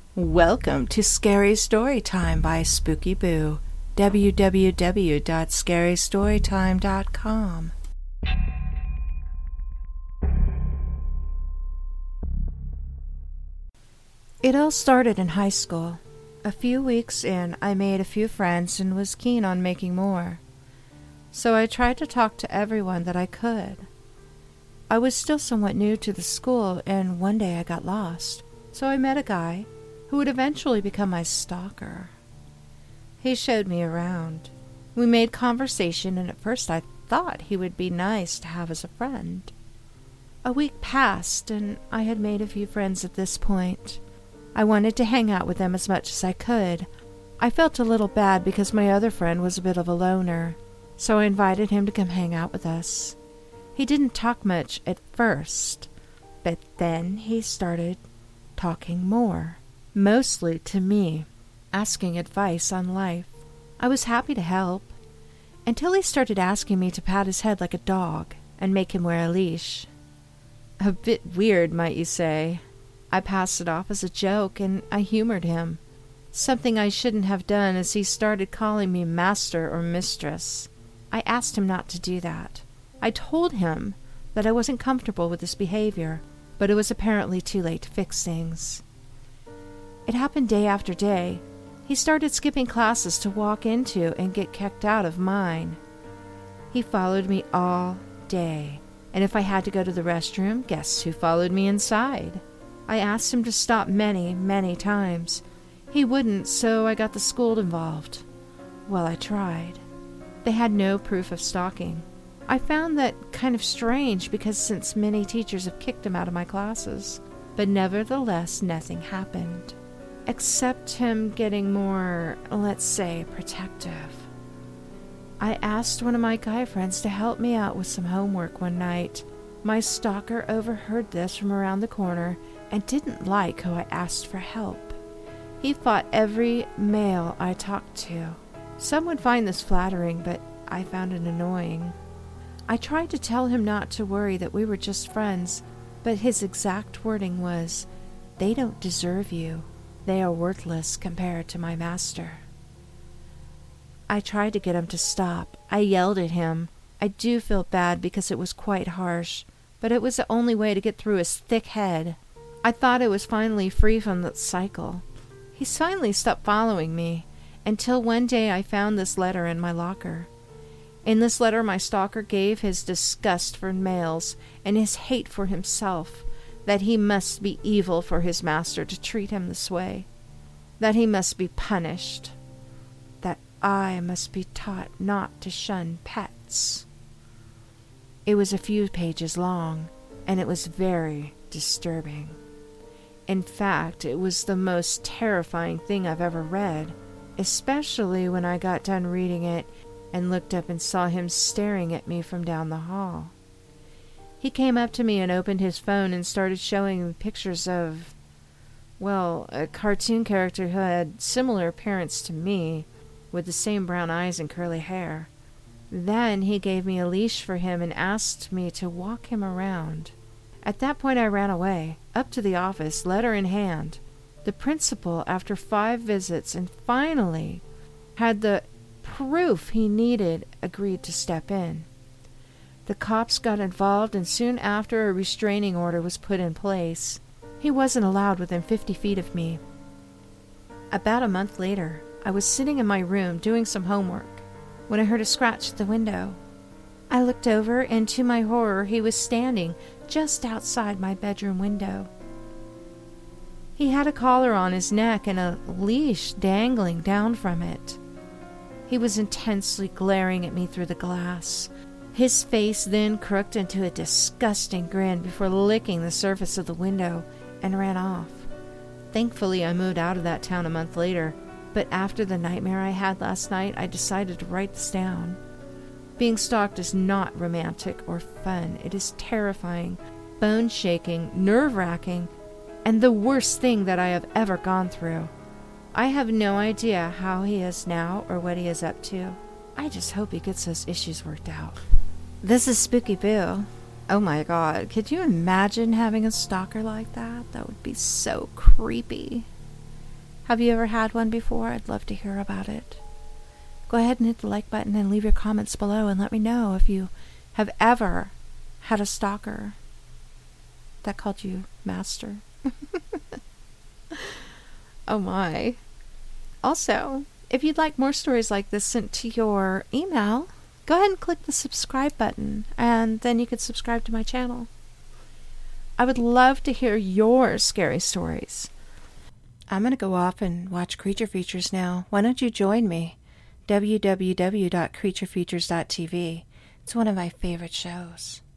Welcome to Scary Storytime by Spooky Boo. www.scarystorytime.com. It all started in high school. A few weeks in, I made a few friends and was keen on making more. So I tried to talk to everyone that I could. I was still somewhat new to the school, and one day I got lost. So I met a guy who would eventually become my stalker. He showed me around. We made conversation, and at first I thought he would be nice to have as a friend. A week passed, and I had made a few friends at this point. I wanted to hang out with them as much as I could. I felt a little bad because my other friend was a bit of a loner, so I invited him to come hang out with us. He didn't talk much at first, but then he started talking more, mostly to me, asking advice on life. I was happy to help, until he started asking me to pat his head like a dog and make him wear a leash. A bit weird, might you say. I passed it off as a joke, and I humored him. Something I shouldn't have done, as he started calling me master or mistress. I asked him not to do that. I told him that I wasn't comfortable with his behavior, but it was apparently too late to fix things. It happened day after day. He started skipping classes to walk into and get kicked out of mine. He followed me all day, and if I had to go to the restroom, guess who followed me inside? I asked him to stop many, many times. He wouldn't, so I got the school involved. Well, I tried. They had no proof of stalking. I found that kind of strange because since many teachers have kicked him out of my classes. But nevertheless, nothing happened. Except him getting more, let's say, protective. I asked one of my guy friends to help me out with some homework one night. My stalker overheard this from around the corner and didn't like how I asked for help. He fought every male I talked to. Some would find this flattering, but I found it annoying. I tried to tell him not to worry, that we were just friends, but his exact wording was, "They don't deserve you. They are worthless compared to my master." I tried to get him to stop. I yelled at him. I do feel bad because it was quite harsh, but it was the only way to get through his thick head. I thought I was finally free from that cycle. He finally stopped following me, until one day I found this letter in my locker. In this letter, my stalker gave his disgust for males and his hate for himself, that he must be evil for his master to treat him this way, that he must be punished, that I must be taught not to shun pets. It was a few pages long, and it was very disturbing. In fact, it was the most terrifying thing I've ever read, especially when I got done reading it and looked up and saw him staring at me from down the hall. He came up to me and opened his phone and started showing me pictures of, well, a cartoon character who had similar appearance to me, with the same brown eyes and curly hair. Then he gave me a leash for him and asked me to walk him around. At that point I ran away, up to the office, letter in hand. The principal, after 5 visits and finally had the proof he needed, agreed to step in. The cops got involved, and soon after a restraining order was put in place. He wasn't allowed within 50 feet of me. About a month later, I was sitting in my room doing some homework when I heard a scratch at the window. I looked over, and to my horror, he was standing just outside my bedroom window. He had a collar on his neck and a leash dangling down from it. He was intensely glaring at me through the glass. His face then crooked into a disgusting grin before licking the surface of the window and ran off. Thankfully, I moved out of that town a month later, but after the nightmare I had last night, I decided to write this down. Being stalked is not romantic or fun. It is terrifying, bone-shaking, nerve-wracking, and the worst thing that I have ever gone through. I have no idea how he is now or what he is up to. I just hope he gets those issues worked out. This is Spooky Boo. Oh my god, could you imagine having a stalker like that? That would be so creepy. Have you ever had one before? I'd love to hear about it. Go ahead and hit the like button and leave your comments below and let me know if you have ever had a stalker that called you master. Oh my. Also, if you'd like more stories like this sent to your email, go ahead and click the subscribe button, and then you can subscribe to my channel. I would love to hear your scary stories. I'm going to go off and watch Creature Features now. Why don't you join me? www.creaturefeatures.tv. It's one of my favorite shows.